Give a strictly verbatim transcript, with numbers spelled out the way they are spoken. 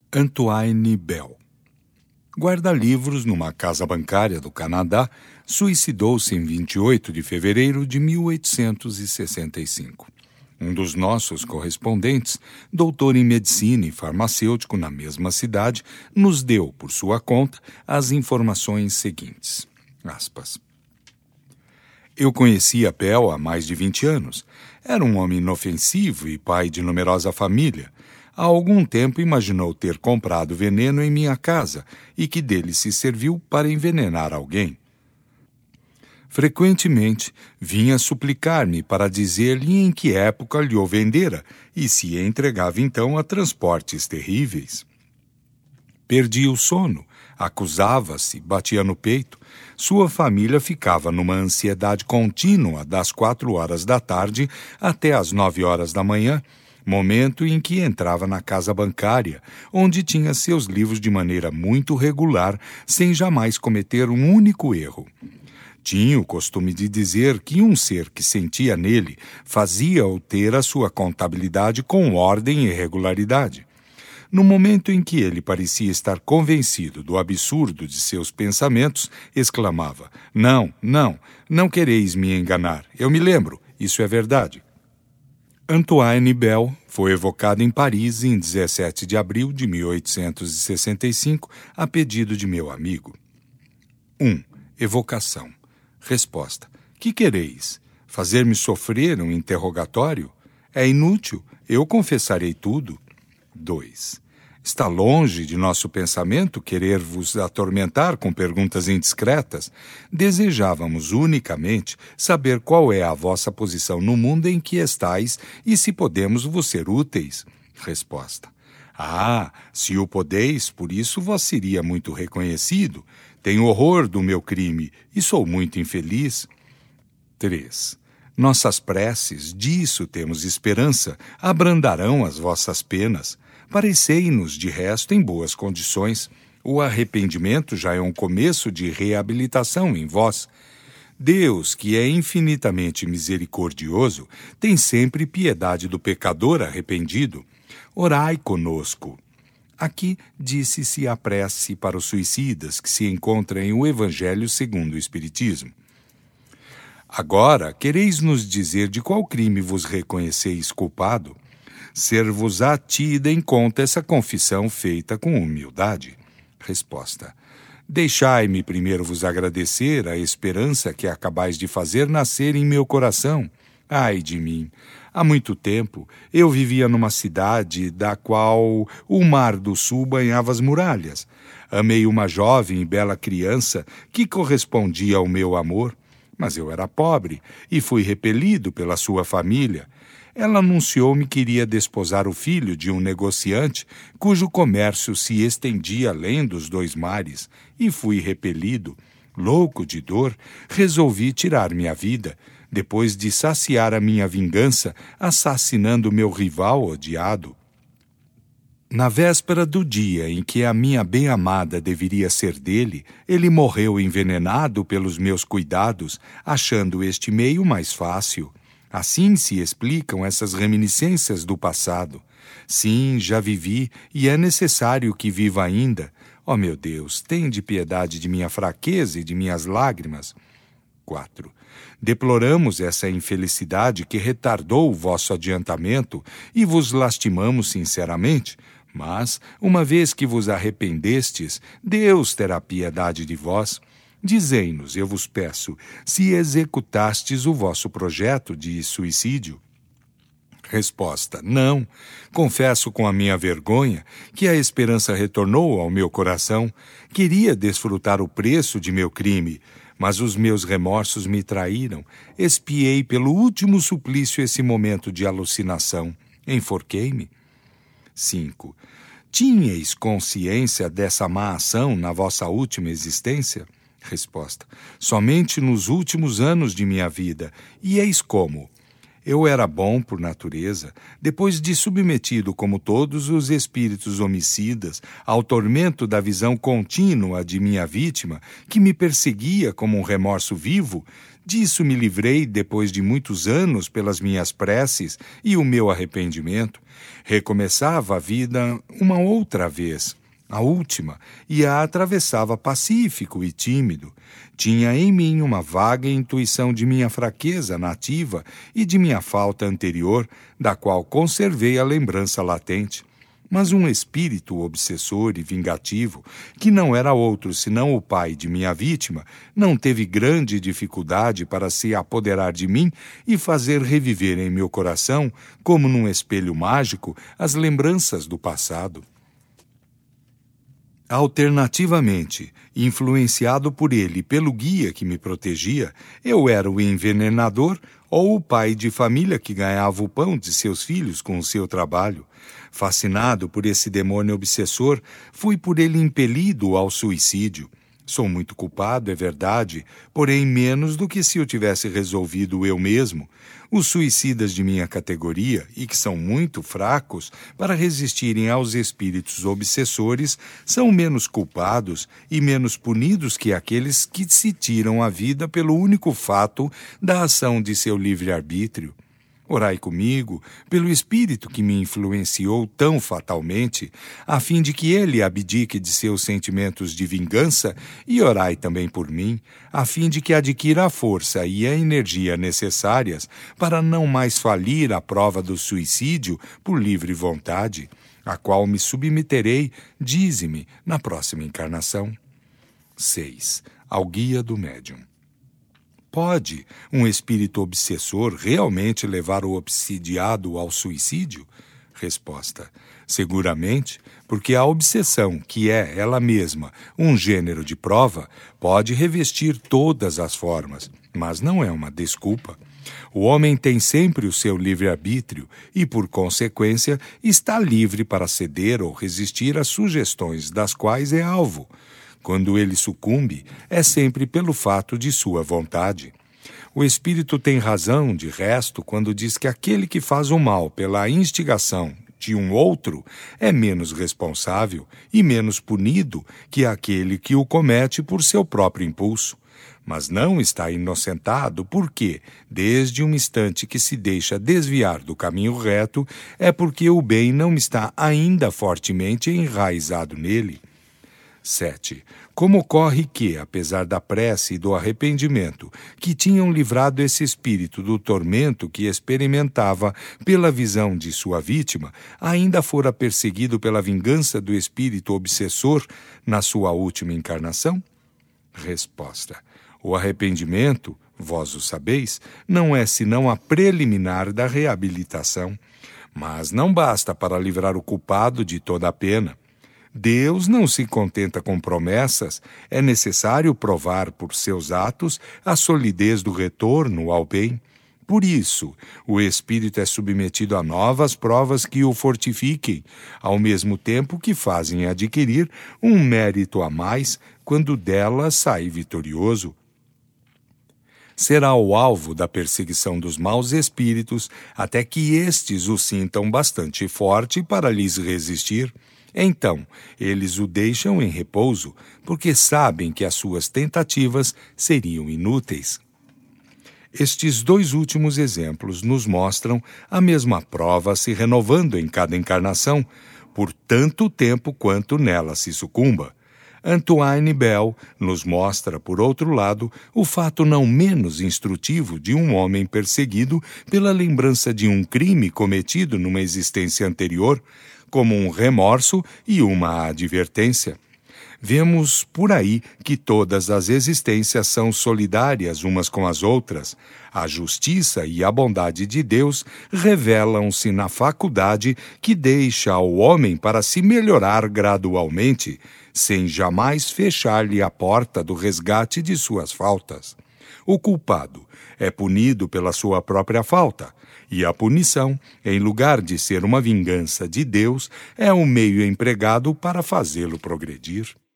Antoine Bell. Guarda-livros numa casa bancária do Canadá, suicidou-se em vinte e oito de fevereiro de mil oitocentos e sessenta e cinco. Um dos nossos correspondentes, doutor em medicina e farmacêutico na mesma cidade, nos deu, por sua conta, as informações seguintes. Aspas. Eu conhecia Bell há mais de vinte anos. Era um homem inofensivo e pai de numerosa família. Há algum tempo imaginou ter comprado veneno em minha casa e que dele se serviu para envenenar alguém. Frequentemente vinha suplicar-me para dizer-lhe em que época lhe o vendera e se entregava então a transportes terríveis. Perdia o sono, acusava-se, batia no peito. Sua família ficava numa ansiedade contínua das quatro horas da tarde até as nove horas da manhã, momento em que entrava na casa bancária, onde tinha seus livros de maneira muito regular, sem jamais cometer um único erro. Tinha o costume de dizer que um ser que sentia nele fazia-o ter a sua contabilidade com ordem e regularidade. No momento em que ele parecia estar convencido do absurdo de seus pensamentos, exclamava: Não, não, não quereis me enganar. Eu me lembro, isso é verdade. Antoine Bell foi evocado em Paris em dezessete de abril de mil oitocentos e sessenta e cinco, a pedido de meu amigo. um. Evocação. Resposta. Que quereis? Fazer-me sofrer um interrogatório? É inútil, eu confessarei tudo. dois. Está longe de nosso pensamento querer vos atormentar com perguntas indiscretas. Desejávamos unicamente saber qual é a vossa posição no mundo em que estáis e se podemos vos ser úteis. Resposta. Ah, se o podeis, por isso vós seria muito reconhecido. Tenho horror do meu crime e sou muito infeliz. três. Nossas preces, disso temos esperança, abrandarão as vossas penas. Parecei-nos, de resto, em boas condições. O arrependimento já é um começo de reabilitação em vós. Deus, que é infinitamente misericordioso, tem sempre piedade do pecador arrependido. Orai conosco. Aqui disse-se a prece para os suicidas que se encontra em o Evangelho segundo o Espiritismo. Agora, quereis nos dizer de qual crime vos reconheceis culpado? Ser-vos-á tida em conta essa confissão feita com humildade? Resposta. Deixai-me primeiro vos agradecer a esperança que acabais de fazer nascer em meu coração. Ai de mim! Há muito tempo eu vivia numa cidade da qual o mar do sul banhava as muralhas. Amei uma jovem e bela criança que correspondia ao meu amor, mas eu era pobre e fui repelido pela sua família. Ela anunciou-me que iria desposar o filho de um negociante cujo comércio se estendia além dos dois mares, e fui repelido. Louco de dor, resolvi tirar minha vida, depois de saciar a minha vingança, assassinando meu rival odiado. Na véspera do dia em que a minha bem-amada deveria ser dele, ele morreu envenenado pelos meus cuidados, achando este meio mais fácil. Assim se explicam essas reminiscências do passado. Sim, já vivi e é necessário que viva ainda. Ó meu Deus, tende piedade de minha fraqueza e de minhas lágrimas. quatro. Deploramos essa infelicidade que retardou o vosso adiantamento e vos lastimamos sinceramente. Mas, uma vez que vos arrependestes, Deus terá piedade de vós. Dizei-nos, eu vos peço, se executastes o vosso projeto de suicídio. Resposta, não. Confesso com a minha vergonha que a esperança retornou ao meu coração. Queria desfrutar o preço de meu crime, mas os meus remorsos me traíram. Expiei pelo último suplício esse momento de alucinação. Enforquei-me. cinco. Tinhais consciência dessa má ação na vossa última existência? Resposta. Somente nos últimos anos de minha vida. E eis como. Eu era bom por natureza, depois de submetido, como todos os espíritos homicidas, ao tormento da visão contínua de minha vítima, que me perseguia como um remorso vivo, Disso me livrei depois de muitos anos pelas minhas preces e o meu arrependimento. Recomeçava a vida uma outra vez, a última, e a atravessava pacífico e tímido. Tinha em mim uma vaga intuição de minha fraqueza nativa e de minha falta anterior, da qual conservei a lembrança latente. Mas um espírito obsessor e vingativo, que não era outro senão o pai de minha vítima, não teve grande dificuldade para se apoderar de mim e fazer reviver em meu coração, como num espelho mágico, as lembranças do passado. Alternativamente, influenciado por ele e pelo guia que me protegia, eu era o envenenador ou o pai de família que ganhava o pão de seus filhos com o seu trabalho. Fascinado por esse demônio obsessor, fui por ele impelido ao suicídio. Sou muito culpado, é verdade, porém menos do que se eu tivesse resolvido eu mesmo. Os suicidas de minha categoria, e que são muito fracos para resistirem aos espíritos obsessores, são menos culpados e menos punidos que aqueles que se tiram a vida pelo único fato da ação de seu livre-arbítrio. Orai comigo, pelo espírito que me influenciou tão fatalmente, a fim de que ele abdique de seus sentimentos de vingança, e orai também por mim, a fim de que adquira a força e a energia necessárias para não mais falir à prova do suicídio por livre vontade, a qual me submeterei, dize-me, na próxima encarnação. seis. Ao guia do médium. Pode um espírito obsessor realmente levar o obsidiado ao suicídio? Resposta: seguramente, porque a obsessão, que é ela mesma um gênero de prova, pode revestir todas as formas, mas não é uma desculpa. O homem tem sempre o seu livre-arbítrio e, por consequência, está livre para ceder ou resistir às sugestões das quais é alvo. Quando ele sucumbe, é sempre pelo fato de sua vontade. O espírito tem razão, de resto, quando diz que aquele que faz o mal pela instigação de um outro é menos responsável e menos punido que aquele que o comete por seu próprio impulso. Mas não está inocentado porque, desde um instante que se deixa desviar do caminho reto, é porque o bem não está ainda fortemente enraizado nele. sete. Como ocorre que, apesar da prece e do arrependimento, que tinham livrado esse espírito do tormento que experimentava pela visão de sua vítima, ainda fora perseguido pela vingança do espírito obsessor na sua última encarnação? Resposta: o arrependimento, vós o sabeis, não é senão a preliminar da reabilitação. Mas não basta para livrar o culpado de toda a pena. Deus não se contenta com promessas, é necessário provar por seus atos a solidez do retorno ao bem. Por isso, o espírito é submetido a novas provas que o fortifiquem, ao mesmo tempo que fazem adquirir um mérito a mais quando dela sai vitorioso. Será o alvo da perseguição dos maus espíritos até que estes o sintam bastante forte para lhes resistir. Então, eles o deixam em repouso, porque sabem que as suas tentativas seriam inúteis. Estes dois últimos exemplos nos mostram a mesma prova se renovando em cada encarnação, por tanto tempo quanto nela se sucumba. Antoine Bell nos mostra, por outro lado, o fato não menos instrutivo de um homem perseguido pela lembrança de um crime cometido numa existência anterior, como um remorso e uma advertência. Vemos por aí que todas as existências são solidárias umas com as outras. A justiça e a bondade de Deus revelam-se na faculdade que deixa ao homem para se melhorar gradualmente, sem jamais fechar-lhe a porta do resgate de suas faltas. O culpado é punido pela sua própria falta, e a punição, em lugar de ser uma vingança de Deus, é um meio empregado para fazê-lo progredir.